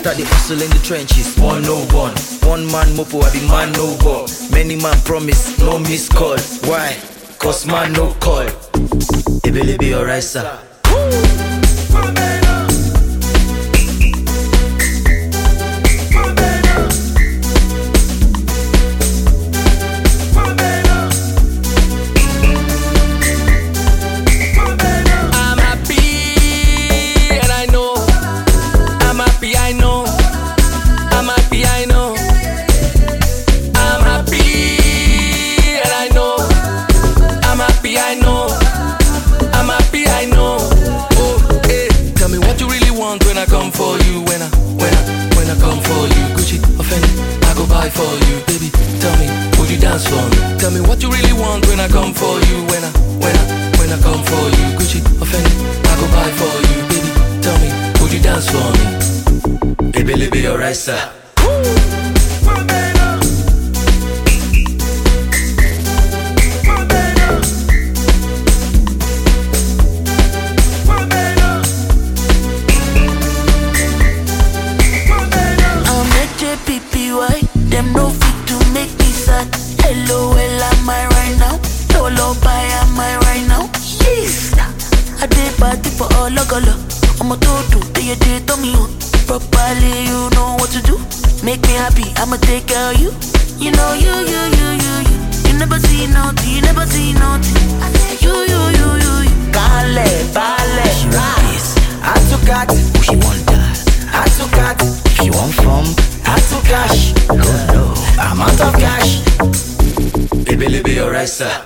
start the hustle in the trenches. 101, one man mopo, I be man no go. Many man promise, no miss call. Why? Cause man no call. It be alright, sir. When I come for you, when I come for you, Gucci or Fendi, I go buy for you, baby. Tell me, would you dance for me? Tell me what you really want when I come for you, when I come for you, Gucci or Fendi, I go buy for you, baby. Tell me, would you dance for me? It be alright, sir. Them no fit to make me sad. Hello, well, am I right now? Solo by am I right now? Yes. I did party for all color. I'm a toto, they to me. Properly, you know what to do. Make me happy, I'ma take care of you. You know, you never see nothing, you never see nothing. You. Kale, Bale, she want this. I took cat, she want that. I took cat, she want from. I took cash, oh no, I'm out of cash. It be alright, sir.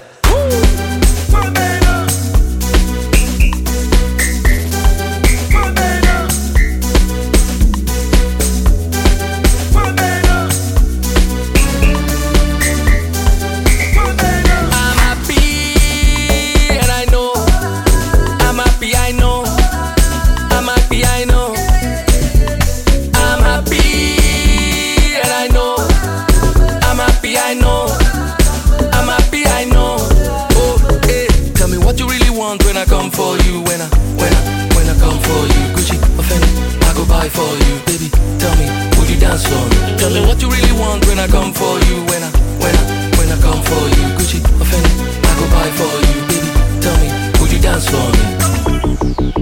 When I come for you, when I come for you, Gucci or Fendi, I go buy for you, baby. Tell me, would you dance for me? Tell me what you really want when I come for you, when I come for you, Gucci or Fendi, I go buy for you, baby. Tell me, would you dance for me?